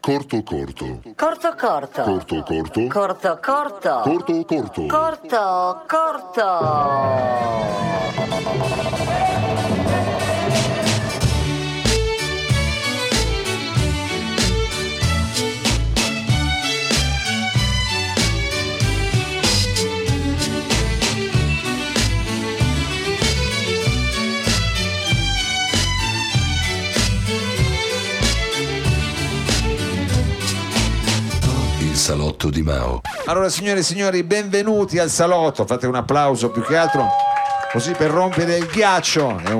Corto. Salotto di Mao. Allora, signore e signori, benvenuti al salotto. Fate un applauso più che altro così per rompere il ghiaccio. È un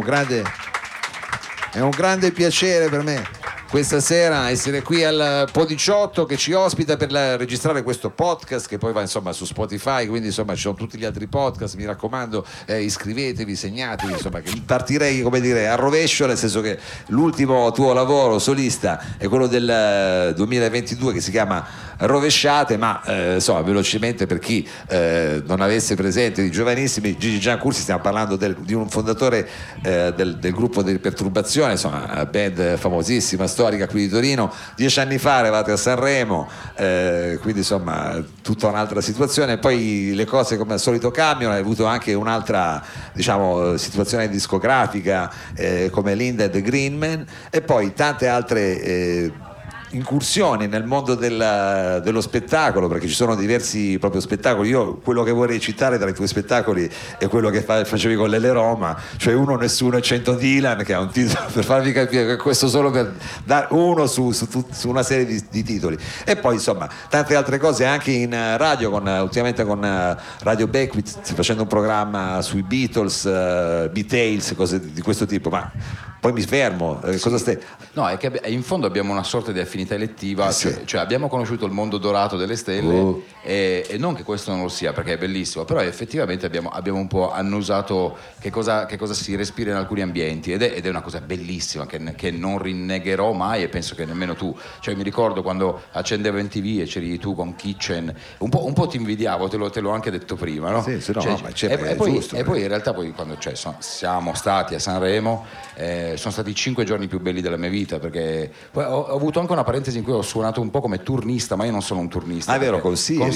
grande piacere per me questa sera essere qui al Po18 che ci ospita per registrare questo podcast che poi va insomma su Spotify, quindi insomma ci sono tutti gli altri podcast, mi raccomando, iscrivetevi, segnatevi, insomma, che partirei, come dire, a rovescio, nel senso che l'ultimo tuo lavoro solista è quello del 2022 che si chiama Rovesciate, ma insomma velocemente per chi non avesse presente, di giovanissimi, Gigi Giancursi, stiamo parlando di un fondatore del gruppo di Perturbazione, insomma band famosissima, storica qui di Torino. 10 anni fa eravate a Sanremo, quindi insomma tutta un'altra situazione. Poi le cose come al solito cambiano, hai avuto anche un'altra, diciamo, situazione discografica come Linda e The Green Man, e poi tante altre incursioni nel mondo dello spettacolo, perché ci sono diversi proprio spettacoli. Io quello che vorrei citare tra i tuoi spettacoli è quello che facevi con l'Ele Roma, cioè Uno, Nessuno e 100 Dylan, che è un titolo per farvi capire che questo solo per dare uno su una serie di titoli, e poi insomma tante altre cose anche in radio, ultimamente con Radio Beckwith, facendo un programma sui Beatles, Beatles, cose di questo tipo. Ma poi mi fermo, cosa stai? No, è che in fondo abbiamo una sorta di affinità elettiva, sì. cioè abbiamo conosciuto il mondo dorato delle stelle, e non che questo non lo sia, perché è bellissimo, però effettivamente abbiamo un po' annusato che cosa si respira in alcuni ambienti, ed è una cosa bellissima che non rinnegherò mai, e penso che nemmeno tu. Cioè mi ricordo quando accendevo MTV e c'eri tu con Kitchen, un po' ti invidiavo, te l'ho anche detto prima, no? Sì, no, cioè, ma e poi in realtà poi quando siamo stati a Sanremo, sono stati 5 giorni più belli della mia vita, perché poi ho avuto anche una parentesi in cui ho suonato un po' come turnista, ma io non sono un turnista. Ah, è vero, con Siria.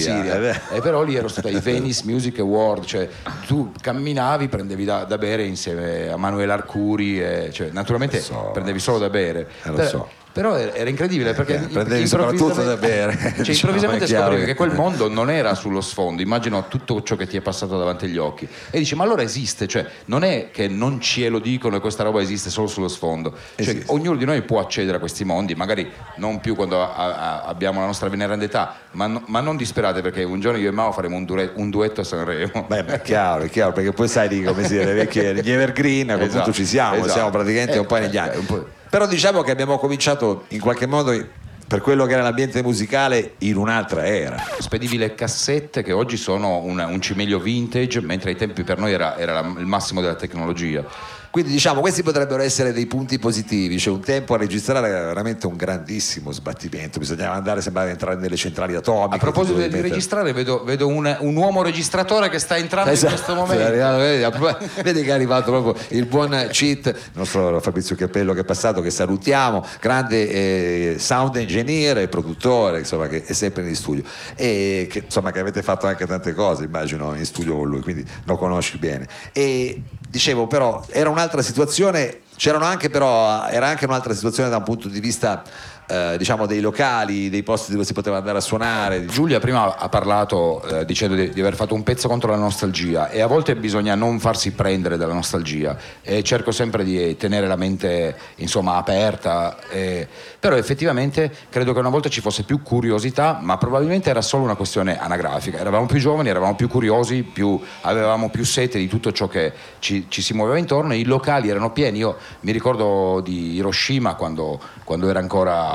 E però lì ero stato ai Venice Music Award, cioè tu camminavi, prendevi da bere insieme a Manuel Arcuri, cioè naturalmente prendevi solo da bere. Lo so. Però era incredibile, perché prendevi soprattutto da bere. Cioè, improvvisamente scoprivi che quel mondo non era sullo sfondo. Immagino tutto ciò che ti è passato davanti agli occhi e dici: ma allora esiste, cioè non è che non ce lo dicono e questa roba esiste solo sullo sfondo, cioè, ognuno di noi può accedere a questi mondi, magari non più quando abbiamo la nostra veneranda età, ma non disperate, perché un giorno io e Mao faremo un duetto a Sanremo. Beh, è chiaro, perché poi sai, come si dice, gli evergreen, a quel punto ci siamo, siamo praticamente un po' negli anni. Però diciamo che abbiamo cominciato in qualche modo, per quello che era l'ambiente musicale, in un'altra era. Spedivi le cassette che oggi sono un cimelio vintage, mentre ai tempi per noi era il massimo della tecnologia. Quindi diciamo questi potrebbero essere dei punti positivi. Cioè un tempo a registrare era veramente un grandissimo sbattimento, bisognava andare, sembrava entrare nelle centrali atomiche. A proposito di registrare, vedo un uomo registratore che sta entrando in questo momento. Vedi che è arrivato proprio il buon Cheat, il nostro Fabrizio Chiappello, che è passato, che salutiamo, grande sound engineer e produttore, insomma, che è sempre in studio, e che insomma che avete fatto anche tante cose, immagino, in studio con lui, quindi lo conosci bene. E dicevo, però era un'altra situazione, era anche un'altra situazione da un punto di vista diciamo dei locali, dei posti dove si poteva andare a suonare. Giulia prima ha parlato dicendo di aver fatto un pezzo contro la nostalgia, e a volte bisogna non farsi prendere dalla nostalgia, e cerco sempre di tenere la mente insomma aperta, però effettivamente credo che una volta ci fosse più curiosità, ma probabilmente era solo una questione anagrafica, eravamo più giovani, eravamo più curiosi, avevamo più sete di tutto ciò che ci si muoveva intorno, e i locali erano pieni. Io mi ricordo di Hiroshima quando era ancora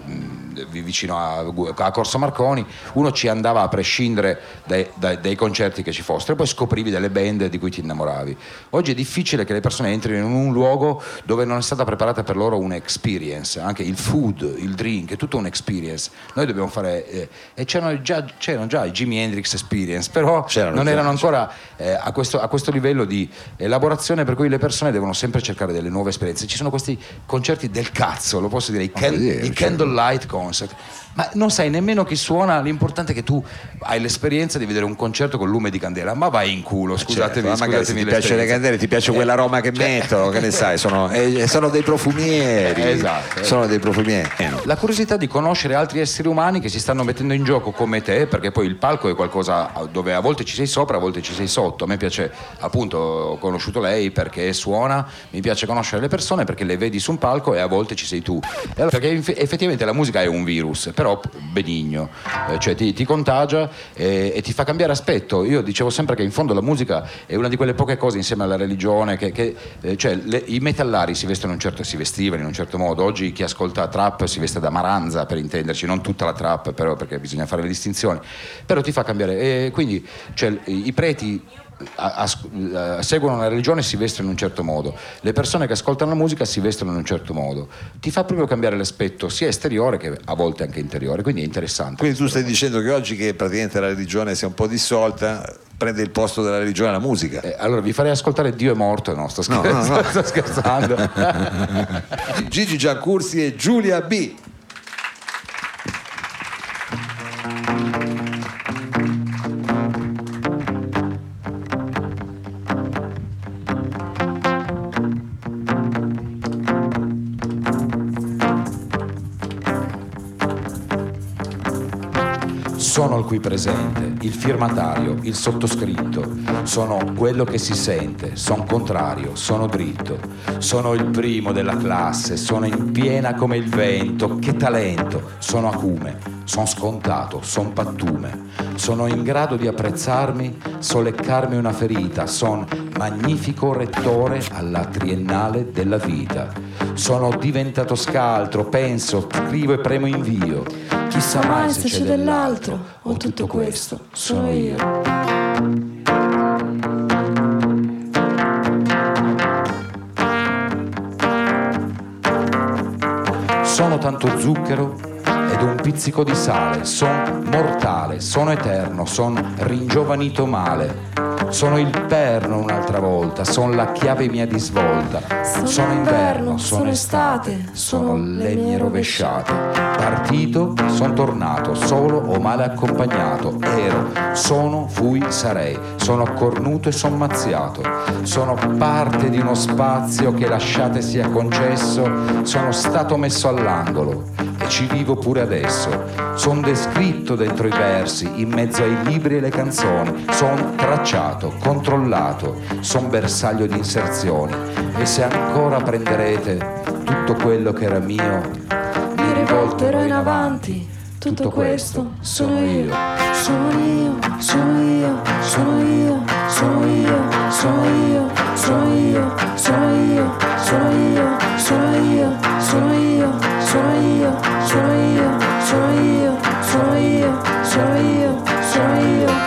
vicino a Corso Marconi, uno ci andava a prescindere dai concerti che ci fossero, e poi scoprivi delle band di cui ti innamoravi. Oggi è difficile che le persone entrino in un luogo dove non è stata preparata per loro un'experience, anche il food, il drink, è tutto un'experience. Noi dobbiamo fare e c'erano già i Jimi Hendrix Experience, però non erano ancora a questo livello di elaborazione, per cui le persone devono sempre cercare delle nuove esperienze. Ci sono questi concerti del cazzo, lo posso dire, i Candlelight Concert, concert, ma non sai nemmeno chi suona, l'importante è che tu hai l'esperienza di vedere un concerto con Lume di Candela, ma vai in culo, scusatemi, certo, magari se ti piace le candele, ti piace quell'aroma che mettono, che ne sai, sono dei profumieri, esatto, sono dei profumieri. La curiosità di conoscere altri esseri umani che si stanno mettendo in gioco come te, perché poi il palco è qualcosa dove a volte ci sei sopra, a volte ci sei sotto. A me piace, appunto, ho conosciuto lei perché suona, mi piace conoscere le persone perché le vedi su un palco e a volte ci sei tu. E allora, perché effettivamente la musica è un virus, però benigno, cioè ti contagia e ti fa cambiare aspetto. Io dicevo sempre che in fondo la musica è una di quelle poche cose insieme alla religione cioè i metallari si vestivano in un certo modo. Oggi chi ascolta trap si veste da Maranza, per intenderci, non tutta la trap, però, perché bisogna fare le distinzioni, però ti fa cambiare. E quindi cioè, i preti seguono una religione e si vestono in un certo modo, le persone che ascoltano la musica si vestono in un certo modo, ti fa proprio cambiare l'aspetto sia esteriore che a volte anche interiore, quindi è interessante. Quindi tu stai dicendo che oggi che praticamente la religione sia un po' dissolta, prende il posto della religione la musica? Allora vi farei ascoltare Dio è morto. No, sto scherzando. Gigi Giancursi e Giulia B. Sono il qui presente, il firmatario, il sottoscritto, sono quello che si sente, sono contrario, sono dritto, sono il primo della classe, sono in piena come il vento, che talento, sono acume, sono scontato, sono pattume, sono in grado di apprezzarmi, so leccarmi una ferita, sono magnifico rettore alla triennale della vita, sono diventato scaltro, penso, scrivo e premo invio. Chissà mai se c'è dell'altro o tutto questo sono io. Sono tanto zucchero ed un pizzico di sale, son mortale, sono eterno, son ringiovanito male. Sono il perno un'altra volta, son la chiave mia di svolta. Sono inverno, sono estate, sono le mie rovesciate. Partito, son tornato, solo o male accompagnato. Ero, sono, fui, sarei. Sono cornuto e son mazziato. Sono parte di uno spazio che lasciate sia concesso. Sono stato messo all'angolo e ci vivo pure adesso. Son descritto dentro i versi, in mezzo ai libri e le canzoni. Son tracciato, controllato, son bersaglio di inserzioni. E se ancora prenderete tutto quello che era mio, mi rivolterò in avanti. Tutto questo sono io. Sono io, sono io, sono io, sono io, sono io, sono io, sono io, sono io, sono io, sono io, sono io, sono io, sono io, sono io, sono io, sono io.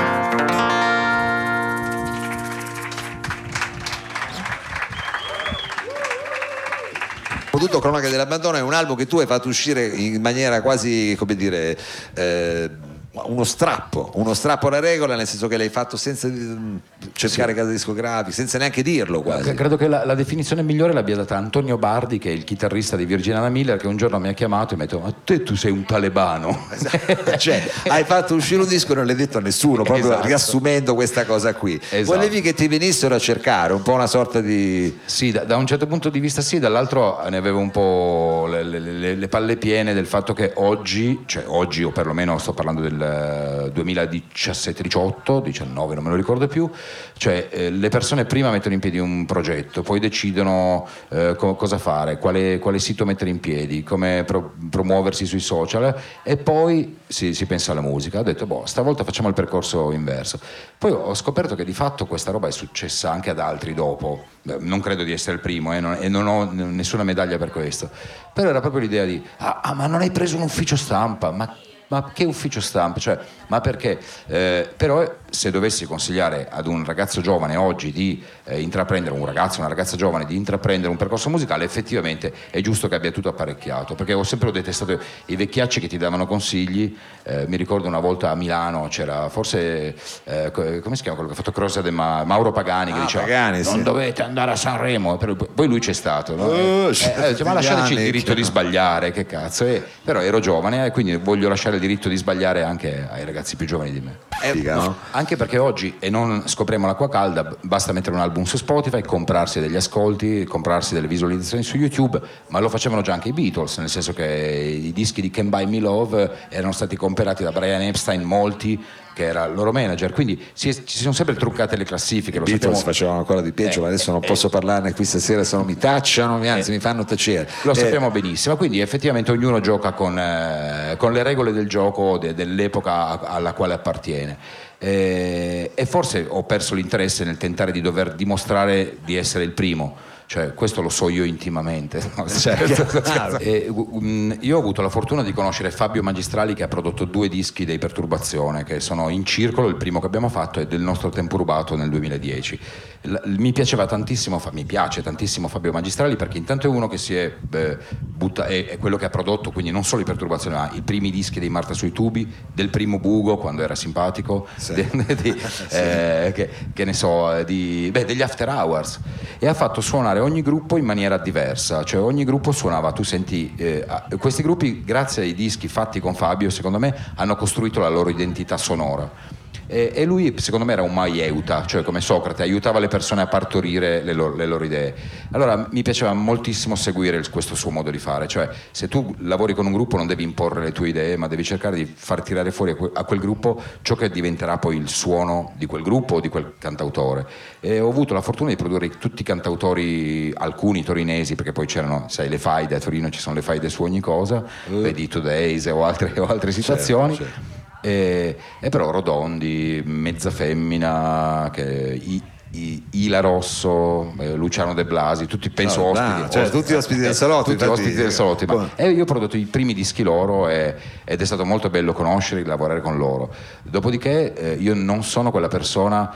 Tutto Cronache dell'abbandono è un album che tu hai fatto uscire in maniera quasi, come dire, uno strappo alla regola, nel senso che l'hai fatto senza cercare case discografiche, senza neanche dirlo quasi. Credo che la definizione migliore l'abbia data Antonio Bardi, che è il chitarrista di Virginia Miller, che un giorno mi ha chiamato e mi ha detto: ma te tu sei un talebano. Cioè hai fatto uscire un disco e non l'hai detto a nessuno, proprio esatto. Riassumendo questa cosa qui. Esatto. Volevi che ti venissero a cercare un po' una sorta di... Sì, da un certo punto di vista sì, dall'altro ne avevo un po' le palle piene del fatto che oggi, o perlomeno sto parlando del 2017, 18, 19, non me lo ricordo più, cioè le persone prima mettono in piedi un progetto, poi decidono cosa fare, quale sito mettere in piedi, come promuoversi sui social, e poi si pensa alla musica. Ho detto stavolta facciamo il percorso inverso. Poi ho scoperto che di fatto questa roba è successa anche ad altri dopo. Non credo di essere il primo e non ho nessuna medaglia per questo, però era proprio l'idea di ma non hai preso un ufficio stampa, ma che ufficio stampa? Cioè, ma perché? Però se dovessi consigliare ad un ragazzo giovane oggi di intraprendere, un ragazzo, una ragazza giovane di intraprendere un percorso musicale, effettivamente è giusto che abbia tutto apparecchiato, perché ho sempre detestato i vecchiacci che ti davano consigli. Mi ricordo una volta a Milano c'era forse come si chiama quello che ha fatto Croce de Mauro Pagani, che diceva Pagani, non dovete andare a Sanremo, poi lui c'è stato, no? Ma lasciateci il diritto di sbagliare, che cazzo, però ero giovane e quindi voglio lasciare il diritto di sbagliare anche ai ragazzi più giovani di me. No? Anche perché oggi, e non scopriamo l'acqua calda, basta mettere un album su Spotify, comprarsi degli ascolti, comprarsi delle visualizzazioni su YouTube, ma lo facevano già anche i Beatles, nel senso che i dischi di Can't Buy Me Love erano stati comprati da Brian Epstein, molti, che era il loro manager, quindi ci sono sempre truccate le classifiche. I Beatles facevano ancora di peggio, ma adesso non posso parlarne qui stasera, se no mi tacciano, anzi mi fanno tacere. Lo sappiamo benissimo, quindi effettivamente ognuno gioca con le regole del gioco dell'epoca alla quale appartiene. E forse ho perso l'interesse nel tentare di dover dimostrare di essere il primo. Cioè, questo lo so io intimamente, no? Io ho avuto la fortuna di conoscere Fabio Magistrali, che ha prodotto 2 dischi dei Perturbazione che sono in circolo. Il primo che abbiamo fatto è del nostro Tempo Rubato nel 2010. Mi piaceva tantissimo, mi piace tantissimo Fabio Magistrali, perché intanto è uno che si è è quello che ha prodotto, quindi non solo i Perturbazione, ma i primi dischi dei Marta sui tubi, del primo Bugo quando era simpatico, sì. che ne so, degli After Hours, e ha fatto suonare ogni gruppo in maniera diversa, cioè ogni gruppo suonava, tu senti, questi gruppi grazie ai dischi fatti con Fabio secondo me hanno costruito la loro identità sonora. E lui secondo me era un maieuta, cioè come Socrate aiutava le persone a partorire le loro idee. Allora mi piaceva moltissimo seguire questo suo modo di fare, cioè se tu lavori con un gruppo non devi imporre le tue idee, ma devi cercare di far tirare fuori a quel gruppo ciò che diventerà poi il suono di quel gruppo o di quel cantautore. E ho avuto la fortuna di produrre tutti i cantautori, alcuni torinesi, perché poi c'erano, sai, le faide a Torino, ci sono le faide su ogni cosa, vedi Today's o altre situazioni. Certo. E però Rodondi, Mezza Femmina, Ila Rosso, Luciano De Blasi, tutti penso ospiti, tutti ospiti del salotto, tutti ospiti del salotto, io ho prodotto i primi dischi loro ed è stato molto bello conoscerli, lavorare con loro. Dopodiché io non sono quella persona,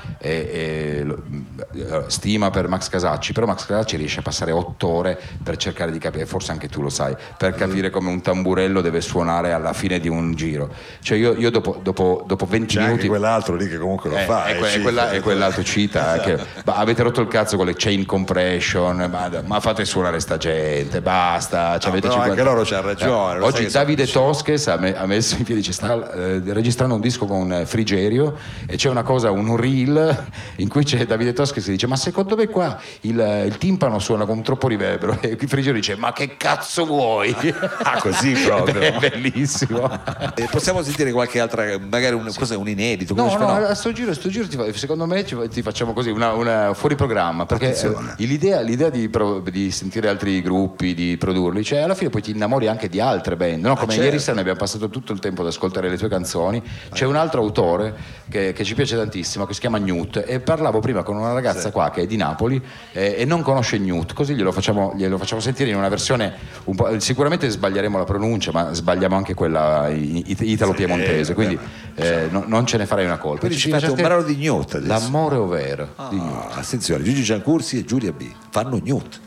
stima per Max Casacci, però Max Casacci riesce a passare 8 ore per cercare di capire, forse anche tu lo sai, per capire come un tamburello deve suonare alla fine di un giro. Cioè io dopo 20 c'è minuti, anche quell'altro lì che comunque lo fa, quell'altro cita avete rotto il cazzo con le chain compression, ma fate suonare sta gente, basta. Anche loro c'hanno ragione. Oggi Davide Tosches ha messo in piedi, sta registrando un disco con Frigerio e c'è un reel in cui c'è Davide Tosches che dice: ma secondo me qua il timpano suona con troppo riverbero, e Frigerio dice: ma che cazzo vuoi? Così proprio. È bellissimo. Possiamo sentire qualche altra, magari un inedito? A sto giro secondo me ti facciamo così una fuori programma, perché l'idea di sentire altri gruppi, di produrli, cioè alla fine poi ti innamori anche di altre band, no? Come ieri sera ne abbiamo passato tutto il tempo ad ascoltare le tue canzoni. C'è un altro autore che ci piace tantissimo, che si chiama Newt, e parlavo prima con una ragazza qua che è di Napoli e non conosce Newt, così glielo facciamo sentire in una versione un po', sicuramente sbaglieremo la pronuncia, ma sbagliamo anche quella italo-piemontese, quindi non ce ne farei una colpa. Quindi ci fate un brano di Newt adesso. L'amore over di Newt. Attenzione, Gigi Giancursi e Giulia B fanno Newt.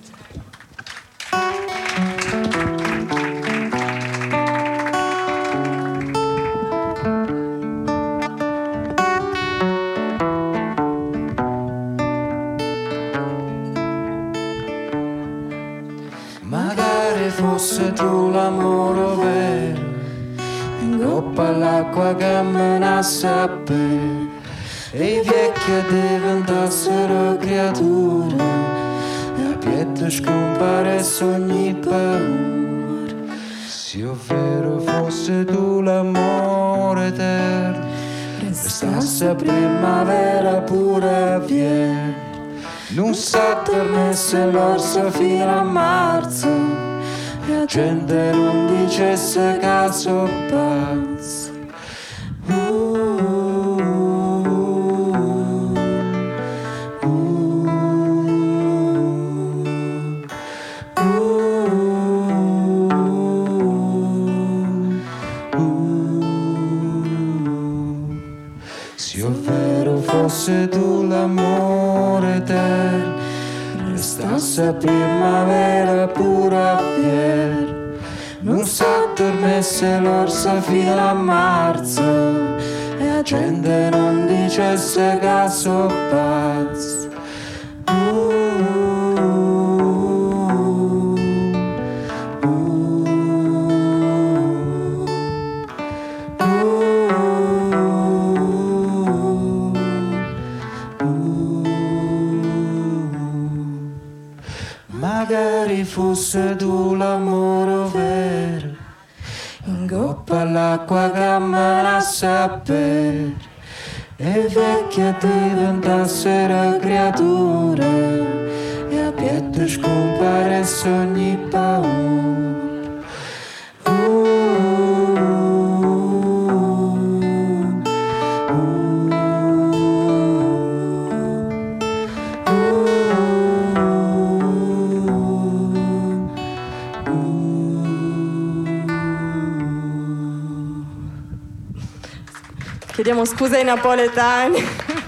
Magari fosse tu l'amore vero, in coppa all'acqua che menasse a bere, e i vecchi diventassero creature, e a piede scomparesse ogni paura. Se ovvero fosse tu l'amore eterno, restasse primavera pure a via, non s'attornesse l'orso fino a marzo, e la gente non dicesse caso pazzo. Se ovvero fosse tu l'amore eterno, restasse a primavera pura fiera, non s'addormesse l'orsa fino a marzo e la gente non dicesse che so pazzo. Magari fosse tu l'amore vero, in coppa all'acqua che ammalasse a bere, e vecchia diventassero creature, e a piede scomparesse ogni paura. Chiediamo scusa ai napoletani.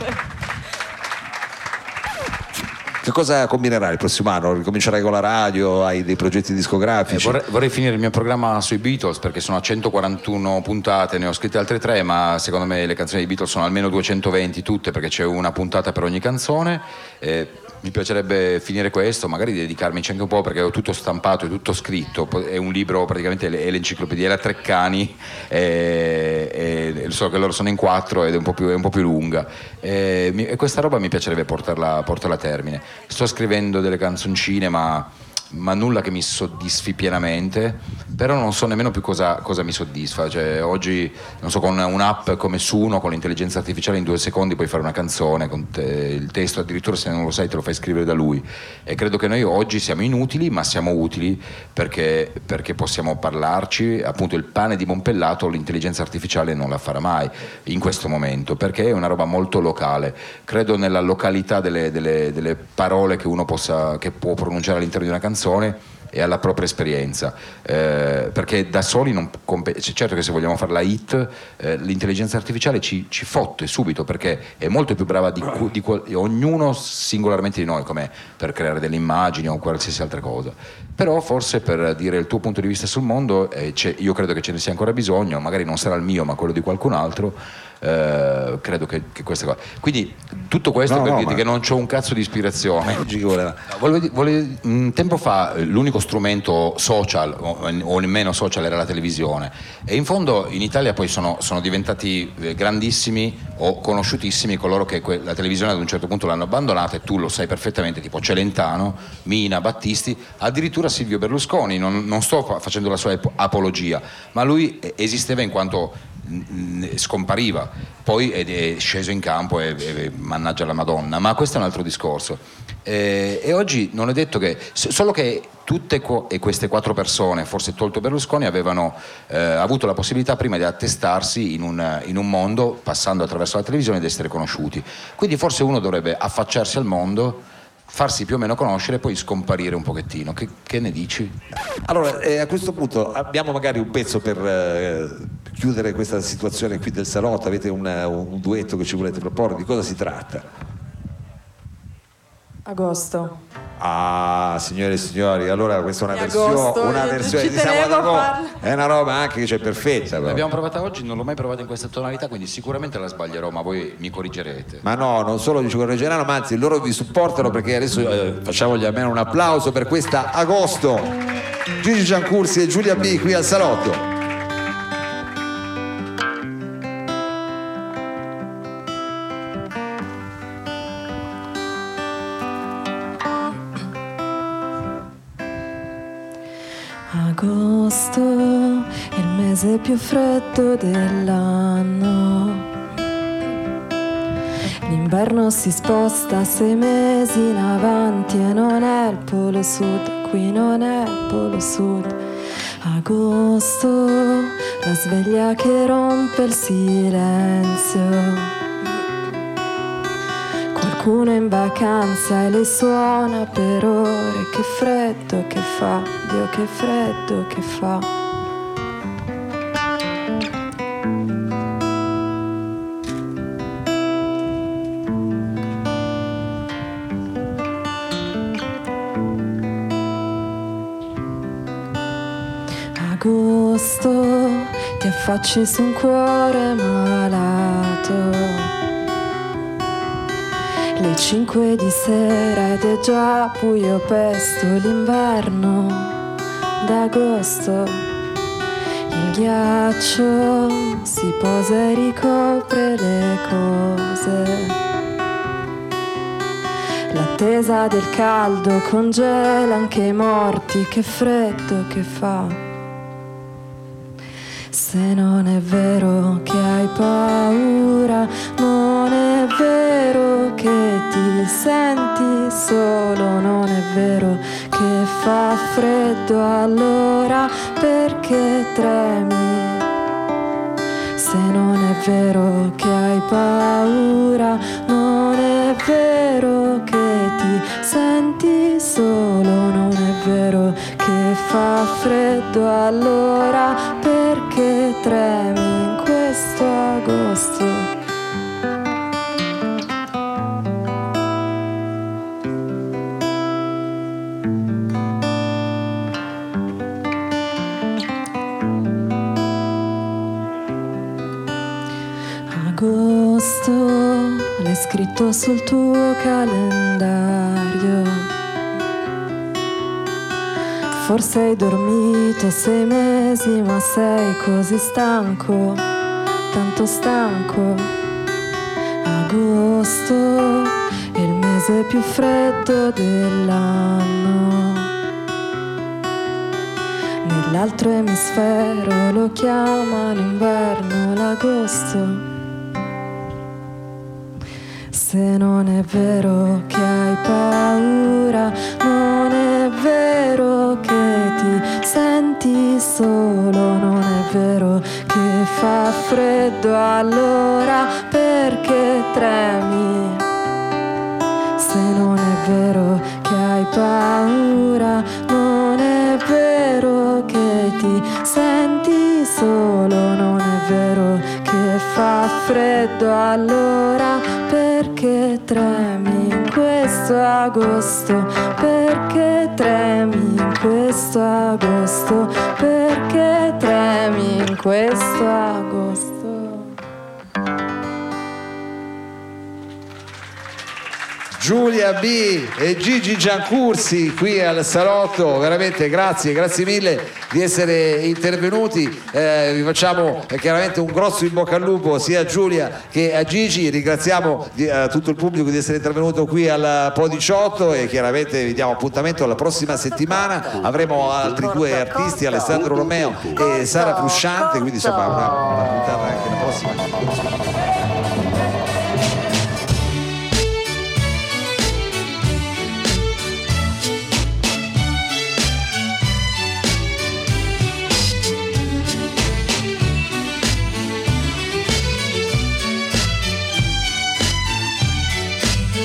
Che cosa combinerai il prossimo anno? Ricomincerai con la radio? Hai dei progetti discografici? Vorrei finire il mio programma sui Beatles, perché sono a 141 puntate, ne ho scritte altre 3, ma secondo me le canzoni dei Beatles sono almeno 220 tutte, perché c'è una puntata per ogni canzone. Mi piacerebbe finire questo, magari dedicarmici anche un po', perché ho tutto stampato, è tutto scritto, è un libro, praticamente è l'enciclopedia, è la Treccani, e so che loro sono in 4 ed è un po' più lunga, e questa roba mi piacerebbe portarla a termine. Sto scrivendo delle canzoncine, ma nulla che mi soddisfi pienamente, però non so nemmeno più cosa mi soddisfa. Cioè, oggi, non so, con un'app come Suno, con l'intelligenza artificiale, in 2 secondi puoi fare una canzone con il testo, addirittura se non lo sai te lo fai scrivere da lui, e credo che noi oggi siamo inutili, ma siamo utili perché possiamo parlarci. Appunto, il pane di Monpellato l'intelligenza artificiale non la farà mai in questo momento, perché è una roba molto locale. Credo nella località delle parole che uno può pronunciare all'interno di una canzone e alla propria esperienza, perché da soli non certo che se vogliamo fare la hit, l'intelligenza artificiale ci fotte subito, perché è molto più brava di ognuno singolarmente di noi, come per creare delle immagini o qualsiasi altra cosa. Però forse per dire il tuo punto di vista sul mondo, io credo che ce ne sia ancora bisogno, magari non sarà il mio ma quello di qualcun altro. Credo che queste cose, quindi tutto questo per dirti che non c'ho un cazzo di ispirazione. Tempo fa l'unico strumento social o nemmeno social era la televisione, e in fondo in Italia poi sono diventati grandissimi o conosciutissimi coloro che la televisione ad un certo punto l'hanno abbandonata, e tu lo sai perfettamente, tipo Celentano, Mina, Battisti, addirittura Silvio Berlusconi. Non sto facendo la sua apologia, ma lui esisteva in quanto scompariva, poi è sceso in campo e mannaggia la Madonna, ma questo è un altro discorso. E oggi non è detto che, solo che tutte queste 4 persone, forse tolto Berlusconi, avevano avuto la possibilità prima di attestarsi in un mondo, passando attraverso la televisione, ed essere conosciuti. Quindi forse uno dovrebbe affacciarsi al mondo, farsi più o meno conoscere e poi scomparire un pochettino. Che ne dici? Allora, a questo punto abbiamo magari un pezzo per chiudere questa situazione qui del salotto. Avete un duetto che ci volete proporre? Di cosa si tratta? Agosto. Ah, signore e signori, allora questa è una versione ci tenevo a farla. è una roba anche che c'è perfetta. L'abbiamo provata oggi, non l'ho mai provata in questa tonalità, quindi sicuramente la sbaglierò, ma voi mi corrigerete. Ma no, non solo ci correggeranno, ma anzi loro vi supportano, perché adesso facciamogli almeno un applauso per questa Agosto. Gigi Giancursi e Giulia B qui al salotto. Agosto è il mese più freddo dell'anno. L'inverno si sposta 6 mesi in avanti e non è il polo sud, qui non è il polo sud. Agosto, la sveglia che rompe il silenzio. Qualcuno è in vacanza e le suona per ore. Che freddo che fa, Dio, che freddo che fa. ti affacci su un cuore malato. Le 5 di sera ed è già buio pesto, l'inverno d'agosto. Il ghiaccio si posa e ricopre le cose. L'attesa del caldo congela anche i morti, che freddo che fa. Se non è vero che hai paura, non è vero che ti senti solo, non è vero che fa freddo, allora perché tremi? Se non è vero che hai paura, non è vero che ti senti solo, non è vero che fa freddo, allora perché tremi in questo agosto? Agosto, l'hai scritto sul tuo calendario. Forse hai dormito 6 mesi, ma sei così stanco, tanto stanco. Agosto è il mese più freddo dell'anno. Nell'altro emisfero lo chiamano inverno, l'agosto. Se non è vero che hai paura, non è vero che ti senti solo, non è vero che fa freddo, allora perché tremi? Se non è vero che hai paura, non è vero che ti senti solo, non è vero che fa freddo, allora perché tremi in questo agosto? Perché tremi in questo agosto? Perché tremi in questo agosto? Giulia B e Gigi Giancursi qui al salotto, veramente grazie mille di essere intervenuti, vi facciamo chiaramente un grosso in bocca al lupo sia a Giulia che a Gigi, ringraziamo tutto il pubblico di essere intervenuto qui al Po18 e chiaramente vi diamo appuntamento alla prossima settimana, avremo altri 2 artisti, Alessandro Romeo e Sara Frusciante, quindi insomma una puntata anche la prossima.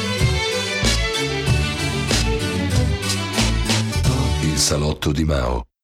Salotto di Mao.